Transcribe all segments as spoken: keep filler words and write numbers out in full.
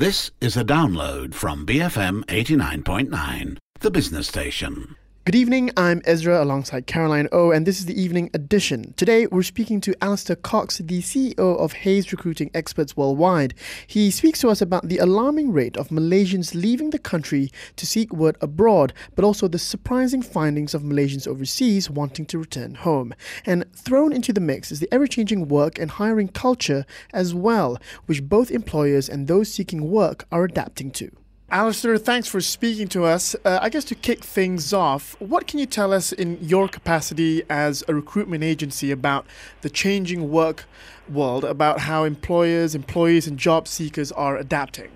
This is a download from B F M eighty-nine point nine, the business station. Good evening, I'm Ezra alongside Caroline O, and this is the evening edition. Today, we're speaking to Alistair Cox, the C E O of Hays Recruiting Experts Worldwide. He speaks to us about the alarming rate of Malaysians leaving the country to seek work abroad, but also the surprising findings of Malaysians overseas wanting to return home. And thrown into the mix is the ever-changing work and hiring culture as well, which both employers and those seeking work are adapting to. Alistair, thanks for speaking to us. Uh, I guess to kick things off, what can you tell us in your capacity as a recruitment agency about the changing work world, about how employers, employees and job seekers are adapting?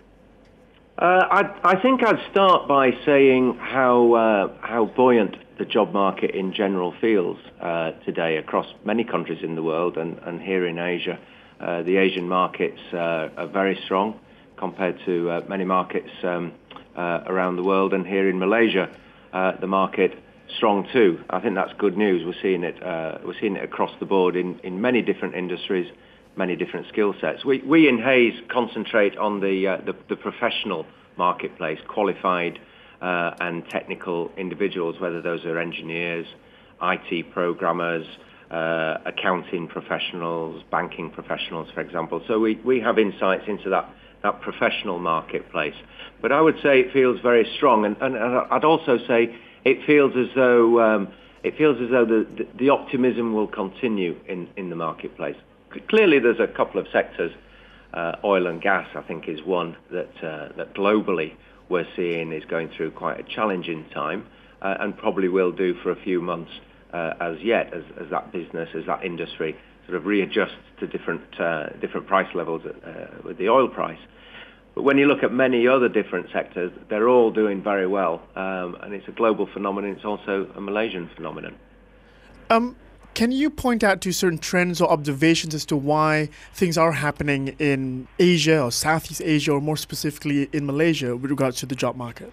Uh, I, I think I'd start by saying how uh, how buoyant the job market in general feels uh, today across many countries in the world and, and here in Asia. Uh, the Asian markets uh, are very strong compared to uh, many markets um, uh, around the world, and here in Malaysia, uh, the market strong too. I think that's good news. We're seeing it. Uh, we're seeing it across the board in, in many different industries, many different skill sets. We we in Hays concentrate on the uh, the, the professional marketplace, qualified uh, and technical individuals, whether those are engineers, I T programmers, uh, accounting professionals, banking professionals, for example. So we we have insights into that. that professional marketplace. But I would say it feels very strong, and, and, and I'd also say it feels as though um, it feels as though the, the, the optimism will continue in, in the marketplace. Clearly, there's a couple of sectors. Uh, oil and gas, I think, is one that uh, that globally we're seeing is going through quite a challenging time, uh, and probably will do for a few months uh, as yet, as, as that business, as that industry sort of readjusts to different uh, different price levels uh, with the oil price. But when you look at many other different sectors, they're all doing very well, um, and it's a global phenomenon. It's also a Malaysian phenomenon. Um, can you point out to certain trends or observations as to why things are happening in Asia or Southeast Asia, or more specifically in Malaysia, with regards to the job market?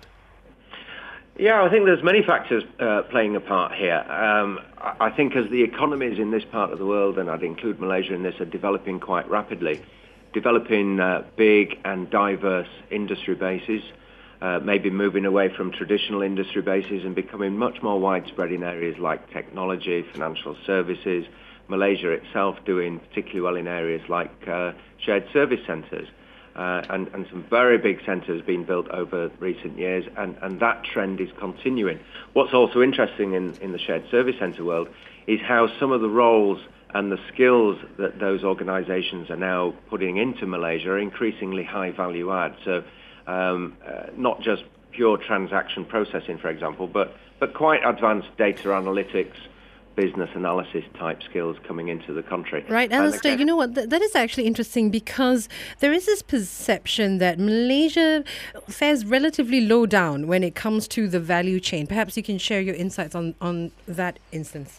Yeah, I think there's many factors uh, playing a part here. Um, I think as the economies in this part of the world, and I'd include Malaysia in this, are developing quite rapidly, developing uh, big and diverse industry bases, uh, maybe moving away from traditional industry bases and becoming much more widespread in areas like technology, financial services. Malaysia itself doing particularly well in areas like uh, shared service centres. Uh, and, and some very big centres being built over recent years, and, and that trend is continuing. What's also interesting in, in the shared service centre world is how some of the roles and the skills that those organisations are now putting into Malaysia are increasingly high value add. So um, uh, not just pure transaction processing, for example, but, but quite advanced data analytics, business analysis type skills coming into the country. Right, Alistair, again, you know what, Th- that is actually interesting, because there is this perception that Malaysia fares relatively low down when it comes to the value chain. Perhaps you can share your insights on, on that instance.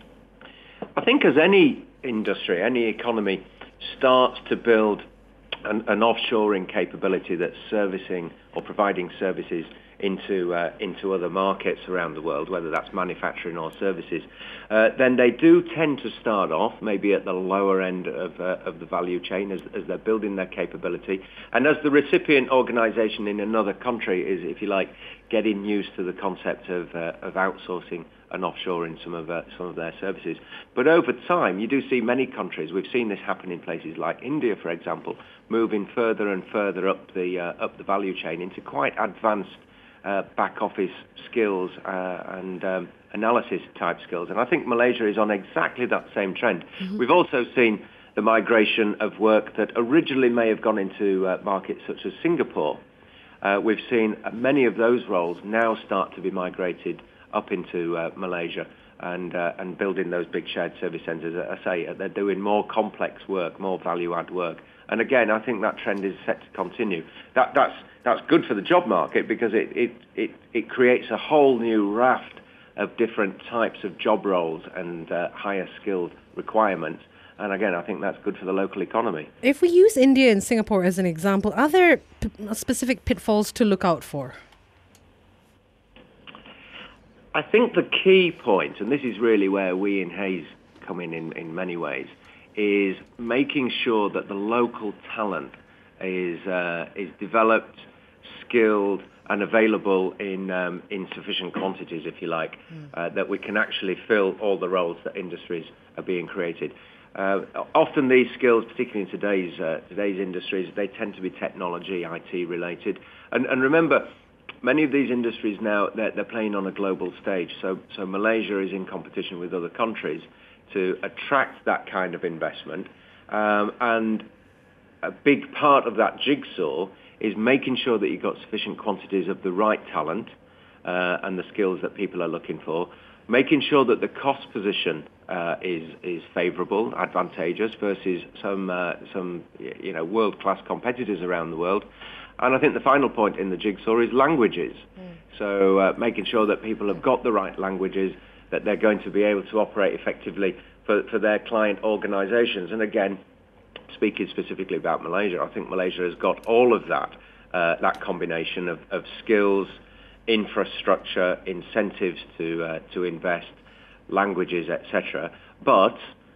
I think as any industry, any economy starts to build an, an offshoring capability that's servicing or providing services into uh, into other markets around the world, whether that's manufacturing or services, uh, then they do tend to start off maybe at the lower end of uh, of the value chain as, as they're building their capability, and as the recipient organisation in another country is, if you like, getting used to the concept of uh, of outsourcing and offshoring some of uh, some of their services. But over time, you do see many countries. We've seen this happen in places like India, for example, moving further and further up the uh, up the value chain into quite advanced Uh, back office skills uh, and um, analysis type skills. And I think Malaysia is on exactly that same trend. Mm-hmm. We've also seen the migration of work that originally may have gone into uh, markets such as Singapore. Uh, we've seen many of those roles now start to be migrated up into uh, Malaysia and uh, and building those big shared service centres. I say they're doing more complex work, more value-add work. And again, I think that trend is set to continue. That that's That's good for the job market, because it, it, it, it creates a whole new raft of different types of job roles and uh, higher skilled requirements. And again, I think that's good for the local economy. If we use India and Singapore as an example, are there p- specific pitfalls to look out for? I think the key point, and this is really where we in Hays come in in, in many ways, is making sure that the local talent is uh, is developed, skilled, and available in um, in sufficient quantities, if you like, mm. uh, that we can actually fill all the roles that industries are being created. Uh, often these skills, particularly in today's uh, today's industries, they tend to be technology, I T related. And, and remember, many of these industries now, they're, they're playing on a global stage. So, so Malaysia is in competition with other countries to attract that kind of investment. Um, and a big part of that jigsaw is making sure that you've got sufficient quantities of the right talent uh, and the skills that people are looking for, making sure that the cost position uh, is is favourable, advantageous versus some uh, some you know world-class competitors around the world. And I think the final point in the jigsaw is languages. Mm. So uh, making sure that people have got the right languages, that they're going to be able to operate effectively for, for their client organisations. And again, speaking specifically about Malaysia, I think Malaysia has got all of that, uh, that combination of, of skills, infrastructure, incentives to uh, to invest, languages, et cetera. But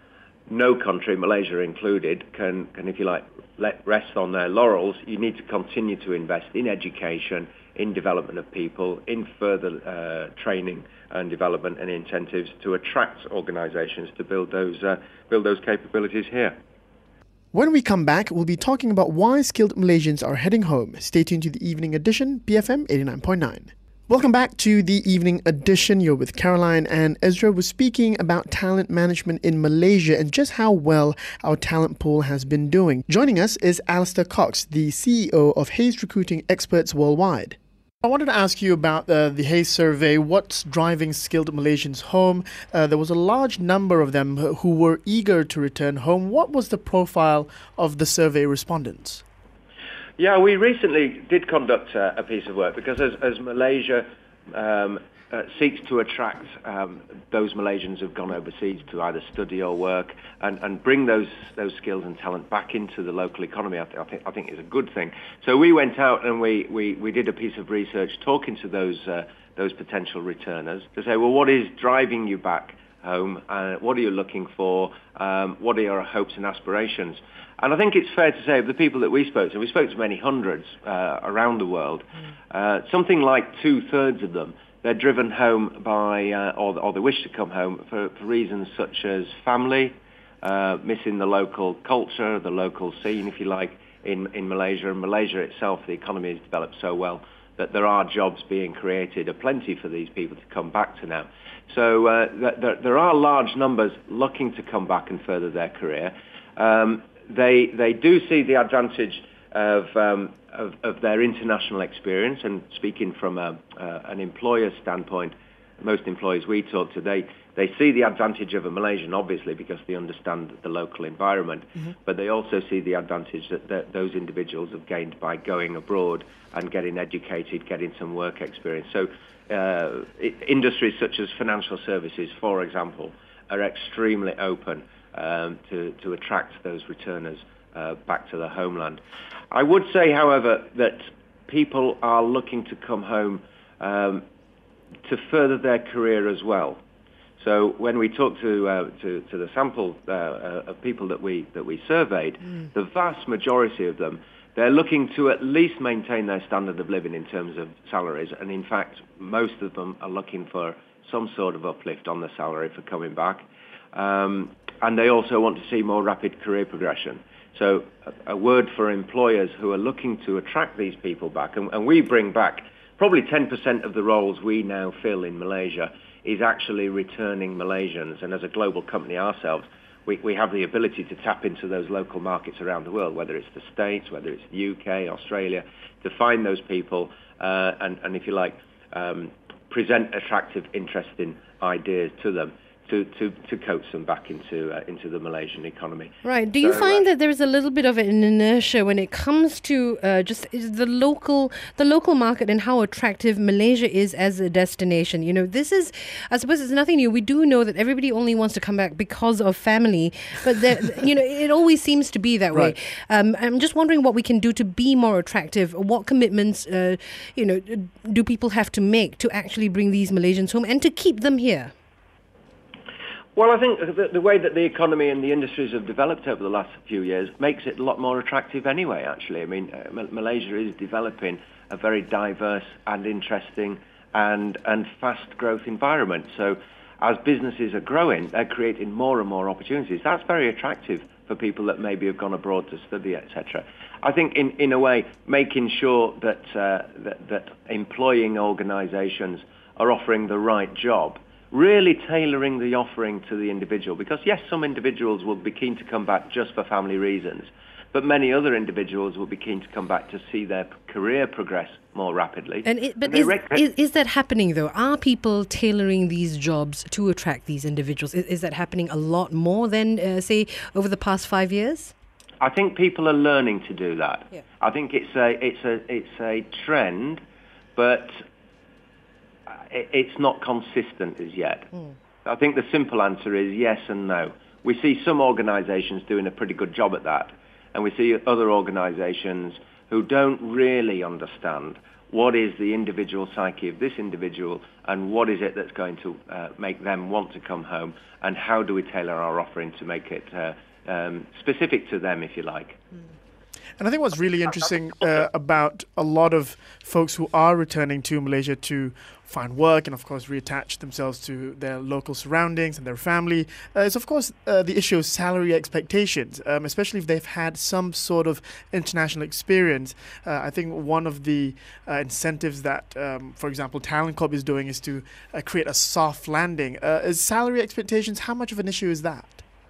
no country, Malaysia included, can, can, if you like, let rest on their laurels. You need to continue to invest in education, in development of people, in further uh, training and development and incentives to attract organisations to build those uh, build those capabilities here. When we come back, we'll be talking about why skilled Malaysians are heading home. Stay tuned to the Evening Edition, B F M eighty-nine point nine. Welcome back to the Evening Edition. You're with Caroline, and Ezra was speaking about talent management in Malaysia and just how well our talent pool has been doing. Joining us is Alistair Cox, the C E O of Hays Recruiting Experts Worldwide. I wanted to ask you about uh, the Hays survey. What's driving skilled Malaysians home? Uh, there was a large number of them who were eager to return home. What was the profile of the survey respondents? Yeah, we recently did conduct uh, a piece of work because as, as Malaysia um, uh, seeks to attract um, those Malaysians who've gone overseas to either study or work and, and bring those those skills and talent back into the local economy, I, th- I think I think is a good thing. So we went out and we, we, we did a piece of research talking to those uh, those potential returners to say, well, what is driving you back home? Uh, what are you looking for? Um, what are your hopes and aspirations? And I think it's fair to say of the people that we spoke to, we spoke to many hundreds uh, around the world, mm. uh, something like two-thirds of them, they're driven home by, uh, or, or they wish to come home for, for reasons such as family, uh, missing the local culture, the local scene, if you like, in, in Malaysia. And Malaysia itself, the economy has developed so well that there are jobs being created, aplenty for these people to come back to now. So uh, th- there are large numbers looking to come back and further their career. Um, They they do see the advantage of, um, of of their international experience, and speaking from a, uh, an employer standpoint, most employers we talk to, they, they see the advantage of a Malaysian, obviously, because they understand the local environment, mm-hmm. but they also see the advantage that, that those individuals have gained by going abroad and getting educated, getting some work experience. So uh, it, industries such as financial services, for example, are extremely open Um, to, to attract those returners uh, back to the homeland. I would say, however, that people are looking to come home um, to further their career as well. So when we talk to uh, to, to the sample uh, uh, of people that we that we surveyed, mm. the vast majority of them, they're looking to at least maintain their standard of living in terms of salaries, and in fact, most of them are looking for some sort of uplift on the salary for coming back. Um, and they also want to see more rapid career progression. So a, a word for employers who are looking to attract these people back, and, and we bring back probably ten percent of the roles we now fill in Malaysia is actually returning Malaysians. And as a global company ourselves, we, we have the ability to tap into those local markets around the world, whether it's the States, whether it's the U K, Australia, to find those people uh, and, and, if you like, um, present attractive, interesting ideas to them. To, to, to coax them back into uh, into the Malaysian economy. Right. Do you so, find uh, that there is a little bit of an inertia when it comes to uh, just the local the local market and how attractive Malaysia is as a destination? You know, this is, I suppose it's nothing new. We do know that everybody only wants to come back because of family, but there, you know, it always seems to be that right. way. Um, I'm just wondering what we can do to be more attractive. What commitments, uh, you know, do people have to make to actually bring these Malaysians home and to keep them here? Well, I think the, the way that the economy and the industries have developed over the last few years makes it a lot more attractive anyway, actually. I mean, uh, M- Malaysia is developing a very diverse and interesting and, and fast growth environment. So as businesses are growing, they're creating more and more opportunities. That's very attractive for people that maybe have gone abroad to study, et cetera. I think, in, in a way, making sure that, uh, that, that employing organisations are offering the right job, really tailoring the offering to the individual. Because, yes, some individuals will be keen to come back just for family reasons, but many other individuals will be keen to come back to see their career progress more rapidly. And it, but and is, rec- is, is that happening, though? Are people tailoring these jobs to attract these individuals? Is, is that happening a lot more than, uh, say, over the past five years? I think people are learning to do that. Yeah. I think it's a, it's a, it's a trend, but it's not consistent as yet. Mm. I think the simple answer is yes and no. We see some organisations doing a pretty good job at that, and we see other organisations who don't really understand what is the individual psyche of this individual and what is it that's going to uh, make them want to come home, and how do we tailor our offering to make it uh, um, specific to them, if you like. Mm. And I think what's really interesting uh, about a lot of folks who are returning to Malaysia to find work and, of course, reattach themselves to their local surroundings and their family uh, is, of course, uh, the issue of salary expectations, um, especially if they've had some sort of international experience. Uh, I think one of the uh, incentives that, um, for example, Talent Corp is doing is to uh, create a soft landing. Uh, is salary expectations, how much of an issue is that?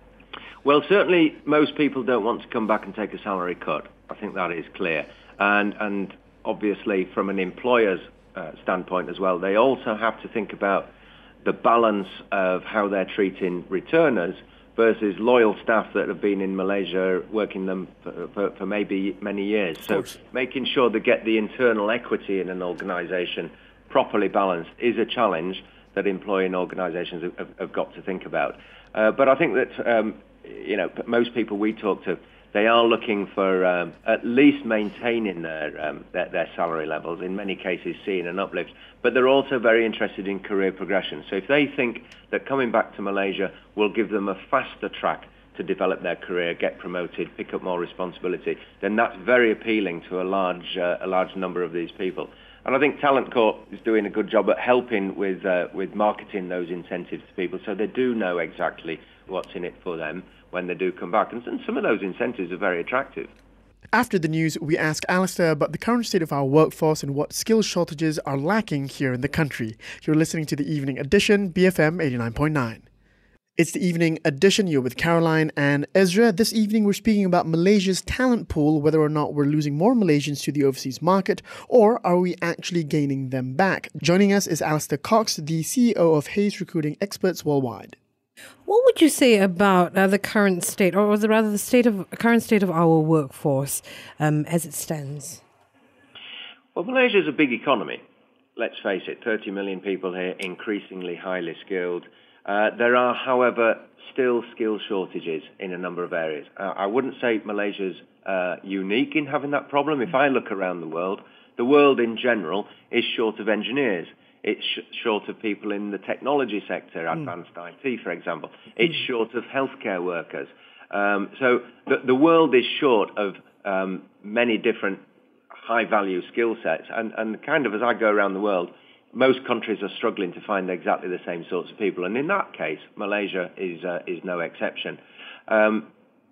Well, certainly most people don't want to come back and take a salary cut. I think that is clear. And and obviously from an employer's uh, standpoint as well, they also have to think about the balance of how they're treating returners versus loyal staff that have been in Malaysia working them for, for, for maybe many years. So making sure they get the internal equity in an organisation properly balanced is a challenge that employing organisations have, have, have got to think about. Uh, but I think that um, you know, most people we talk to, they are looking for um, at least maintaining their, um, their their salary levels, in many cases seeing an uplift, but they're also very interested in career progression. So if they think that coming back to Malaysia will give them a faster track to develop their career, get promoted, pick up more responsibility, then that's very appealing to a large uh, a large number of these people. And I think Talent Corp is doing a good job at helping with uh, with marketing those incentives to people, so they do know exactly what's in it for them when they do come back. And, and some of those incentives are very attractive. After the news, we ask Alistair about the current state of our workforce and what skill shortages are lacking here in the country. You're listening to the Evening Edition, B F M eighty-nine point nine. It's the Evening Edition. You're with Caroline and Ezra. This evening, we're speaking about Malaysia's talent pool, whether or not we're losing more Malaysians to the overseas market, or are we actually gaining them back? Joining us is Alistair Cox, the C E O of Hays Recruiting Experts Worldwide. What would you say about uh, the current state, or was it rather the state of current state of our workforce um, as it stands? Well, Malaysia is a big economy. Let's face it, thirty million people here, increasingly highly skilled. Uh, there are, however, still skill shortages in a number of areas. Uh, I wouldn't say Malaysia's uh, unique in having that problem. If I look around the world, the world in general is short of engineers. It's sh- short of people in the technology sector, advanced mm. I T, for example. It's mm. short of healthcare workers. Um, so the, the world is short of um, many different high-value skill sets. And, and kind of as I go around the world, most countries are struggling to find exactly the same sorts of people. And in that case, Malaysia is, uh, is no exception. Um,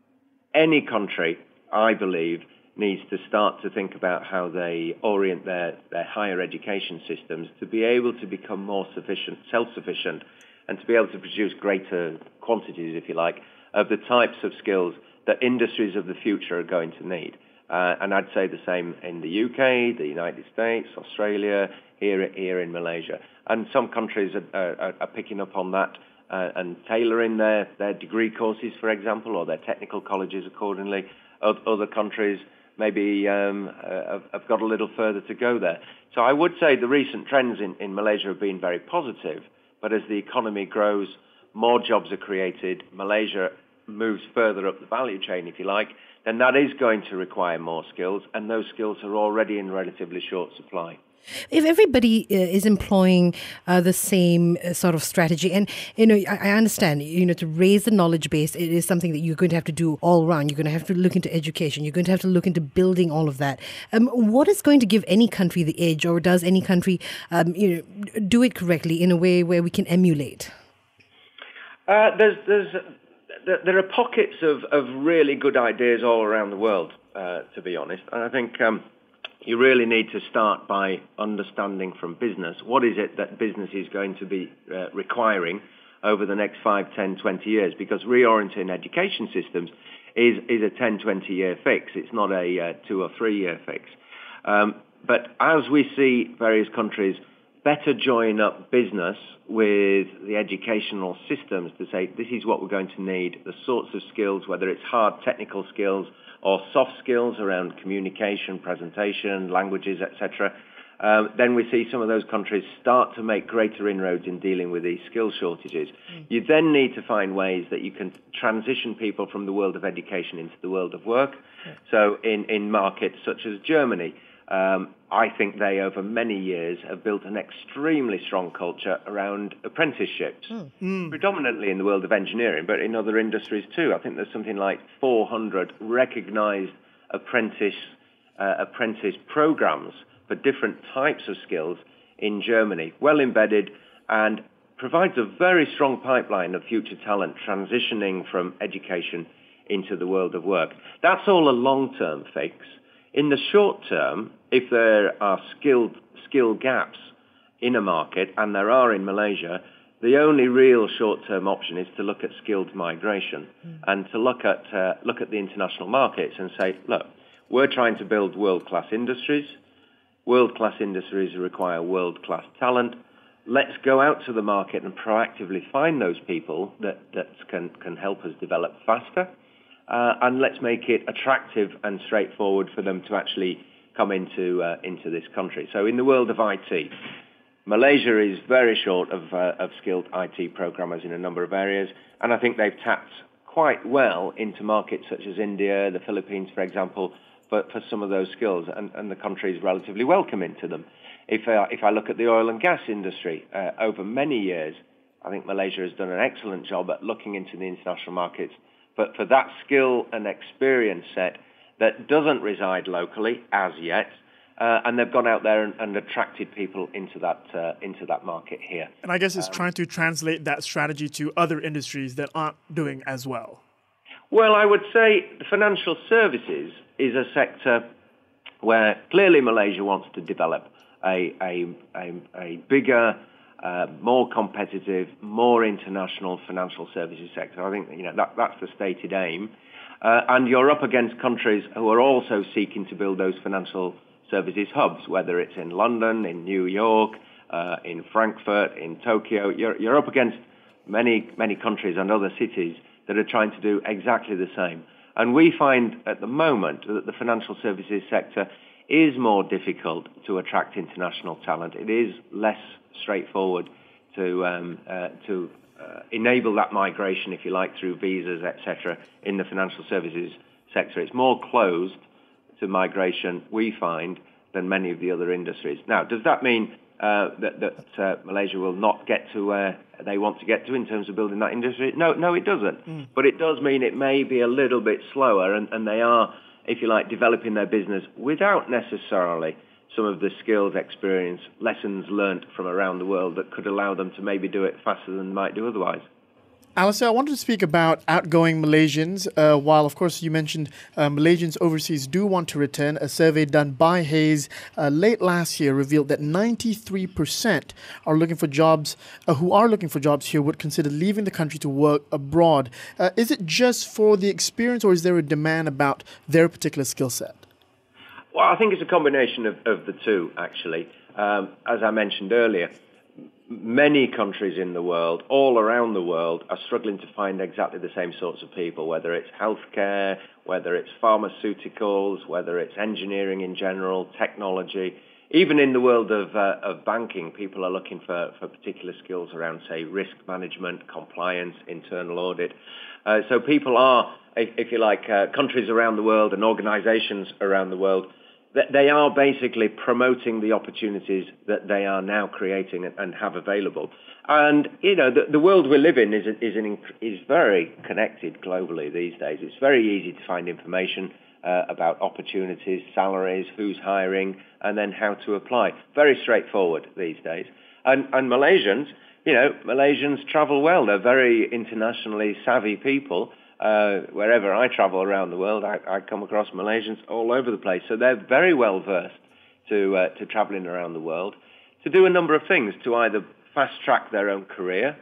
any country, I believe, needs to start to think about how they orient their, their higher education systems to be able to become more sufficient, self-sufficient, and to be able to produce greater quantities, if you like, of the types of skills that industries of the future are going to need. Uh, and I'd say the same in the U K, the United States, Australia, here, here in Malaysia. And some countries are, are, are picking up on that uh, and tailoring their, their degree courses, for example, or their technical colleges accordingly. Other countries maybe um, uh, have got a little further to go there. So I would say the recent trends in, in Malaysia have been very positive, but as the economy grows, more jobs are created, Malaysia moves further up the value chain, if you like, then that is going to require more skills, and those skills are already in relatively short supply. If everybody uh, is employing uh, the same uh, sort of strategy, and you know, I, I understand, you know, to raise the knowledge base, it is something that you're going to have to do all around. You're going to have to look into education. You're going to have to look into building all of that. Um, what is going to give any country the edge, or does any country, um, you know, do it correctly in a way where we can emulate? Uh, there's, there's, there are pockets of, of really good ideas all around the world, uh, to be honest, and I think. Um, You really need to start by understanding from business what is it that business is going to be uh, requiring over the next five, ten, twenty years, because reorienting education systems is, is a ten, twenty year fix. It's not a uh, two or three year fix. Um, but as we see various countries better join up business with the educational systems to say this is what we're going to need, the sorts of skills, whether it's hard technical skills or soft skills around communication, presentation, languages, et cetera, uh, then we see some of those countries start to make greater inroads in dealing with these skill shortages. Mm. You then need to find ways that you can transition people from the world of education into the world of work. Yeah. So in, in markets such as Germany, Um, I think they, over many years, have built an extremely strong culture around apprenticeships, mm. Mm. predominantly in the world of engineering, but in other industries too. I think there's something like four hundred recognised apprentice uh, apprentice programs for different types of skills in Germany, well embedded, and provides a very strong pipeline of future talent transitioning from education into the world of work. That's all a long-term fix. In the short term, if there are skilled skill gaps in a market, and there are in Malaysia, the only real short-term option is to look at skilled migration mm. and to look at uh, look at the international markets and say, look, we're trying to build world-class industries. World-class industries require world-class talent. Let's go out to the market and proactively find those people that, that can, can help us develop faster. Uh, and let's make it attractive and straightforward for them to actually come into uh, into this country. So in the world of I T, Malaysia is very short of, uh, of skilled I T programmers in a number of areas, and I think they've tapped quite well into markets such as India, the Philippines, for example, for, for some of those skills, and, and the country is relatively welcoming to them. If, uh, if I look at the oil and gas industry, uh, over many years, I think Malaysia has done an excellent job at looking into the international markets, but for that skill and experience set that doesn't reside locally as yet, uh, and they've gone out there and, and attracted people into that uh, into that market here. And I guess it's um, trying to translate that strategy to other industries that aren't doing as well. Well, I would say the financial services is a sector where clearly Malaysia wants to develop a a, a, a bigger, Uh, more competitive, more international financial services sector. I think you know that, that's the stated aim. Uh, and you're up against countries who are also seeking to build those financial services hubs, whether it's in London, in New York, uh, in Frankfurt, in Tokyo. You're, you're up against many, many countries and other cities that are trying to do exactly the same. And we find at the moment that the financial services sector is more difficult to attract international talent. It is less straightforward to um, uh, to uh, enable that migration, if you like, through visas, et cetera, in the financial services sector. It's more closed to migration, we find, than many of the other industries. Now, does that mean uh, that, that uh, Malaysia will not get to where they want to get to in terms of building that industry? No, no, it doesn't. Mm. But it does mean it may be a little bit slower, and, and they are, if you like, developing their business without necessarily some of the skills, experience, lessons learnt from around the world that could allow them to maybe do it faster than they might do otherwise. Alistair, I wanted to speak about outgoing Malaysians. Uh, while, of course, you mentioned uh, Malaysians overseas do want to return, a survey done by Hays uh, late last year revealed that ninety-three percent are looking for jobs, uh, who are looking for jobs here would consider leaving the country to work abroad. Uh, is it just for the experience, or is there a demand about their particular skill set? Well, I think it's a combination of, of the two, actually. Um, as I mentioned earlier, many countries in the world, all around the world, are struggling to find exactly the same sorts of people, whether it's healthcare, whether it's pharmaceuticals, whether it's engineering in general, technology. Even in the world of, uh, of banking, people are looking for, for particular skills around, say, risk management, compliance, internal audit. Uh, so people are, if, if you like, uh, countries around the world and organizations around the world, they are basically promoting the opportunities that they are now creating and have available. And, you know, the, the world we live in is, is, an, is very connected globally these days. It's very easy to find information uh, about opportunities, salaries, who's hiring, and then how to apply. Very straightforward these days. And, and Malaysians, you know, Malaysians travel well. They're very internationally savvy people. Uh, wherever I travel around the world, I, I come across Malaysians all over the place. So they're very well versed to uh, to traveling around the world, to do a number of things, to either fast track their own career,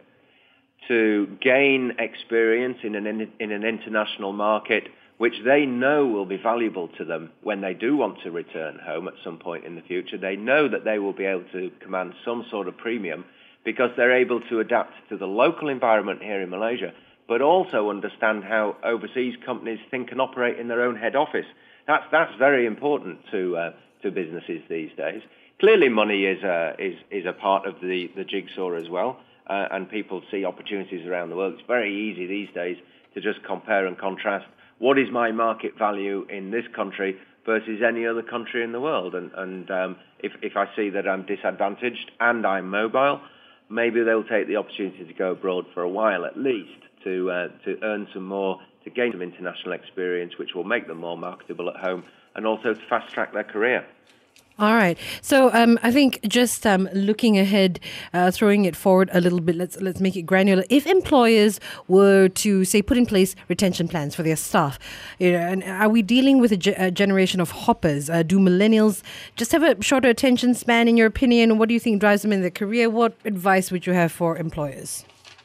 to gain experience in an in an international market, which they know will be valuable to them when they do want to return home at some point in the future. They know that they will be able to command some sort of premium because they're able to adapt to the local environment here in Malaysia, but also understand how overseas companies think and operate in their own head office. That's that's very important to uh, to businesses these days. Clearly, money is a is is a part of the, the jigsaw as well, uh, and people see opportunities around the world. It's very easy these days to just compare and contrast. What is my market value in this country versus any other country in the world? And and um, if if I see that I'm disadvantaged and I'm mobile, maybe they'll take the opportunity to go abroad for a while at least, to uh, to earn some more, to gain some international experience, which will make them more marketable at home, and also to fast-track their career. All right. So um, I think just um, looking ahead, uh, throwing it forward a little bit, let's let's make it granular. If employers were to, say, put in place retention plans for their staff, you know, and are we dealing with a, ge- a generation of hoppers? Uh, do millennials just have a shorter attention span, in your opinion? What do you think drives them in their career? What advice would you have for employers?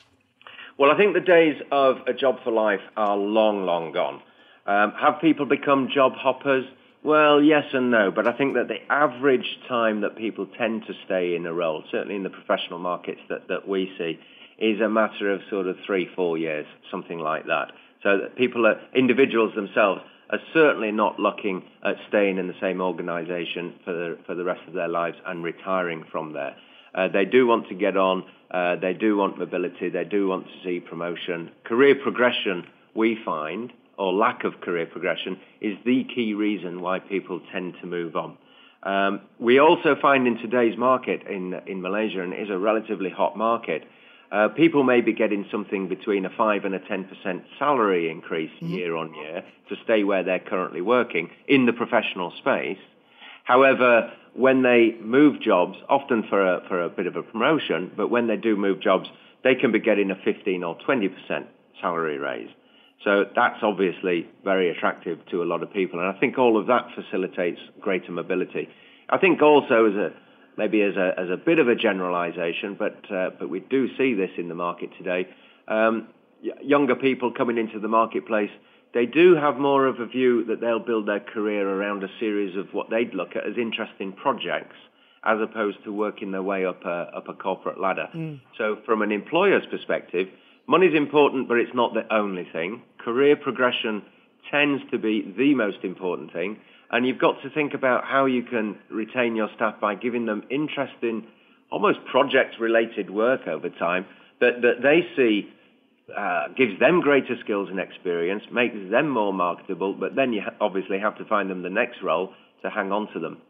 Well, I think the days of a job for life are long, long gone. Um, have people become job hoppers? Well, yes and no, but I think that the average time that people tend to stay in a role, certainly in the professional markets that, that we see, is a matter of sort of three, four years, something like that. So that people are, individuals themselves, are certainly not looking at staying in the same organisation for the, for the rest of their lives and retiring from there. Uh, they do want to get on, uh, they do want mobility, they do want to see promotion. Career progression, we find, or lack of career progression, is the key reason why people tend to move on. Um, we also find in today's market in in Malaysia, and it is a relatively hot market, uh, people may be getting something between a five and a ten percent salary increase mm-hmm. year on year to stay where they're currently working in the professional space. However, when they move jobs, often for a, for a bit of a promotion, but when they do move jobs, they can be getting a fifteen or twenty percent salary raise. So that's obviously very attractive to a lot of people, and I think all of that facilitates greater mobility. I think also as a maybe as a as a bit of a generalisation, but uh, but we do see this in the market today. Um, y- younger people coming into the marketplace, they do have more of a view that they'll build their career around a series of what they'd look at as interesting projects, as opposed to working their way up a up a corporate ladder. Mm. So from an employer's perspective, money's important, but it's not the only thing. Career progression tends to be the most important thing, and you've got to think about how you can retain your staff by giving them interesting, almost project-related work over time that, that they see uh, gives them greater skills and experience, makes them more marketable, but then you ha- obviously have to find them the next role to hang on to them.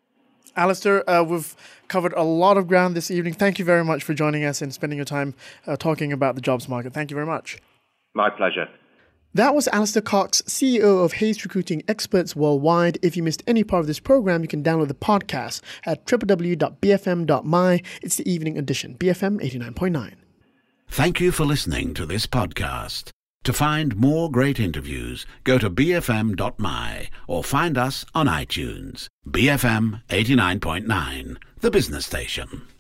Alistair, uh, we've covered a lot of ground this evening. Thank you very much for joining us and spending your time uh, talking about the jobs market. Thank you very much. My pleasure. That was Alistair Cox, C E O of Hays Recruiting Experts Worldwide. If you missed any part of this program, you can download the podcast at w w w dot b f m dot m y. It's the evening edition, B F M eighty-nine point nine. Thank you for listening to this podcast. To find more great interviews, go to b f m dot m y or find us on iTunes. B F M eighty-nine point nine, the business station.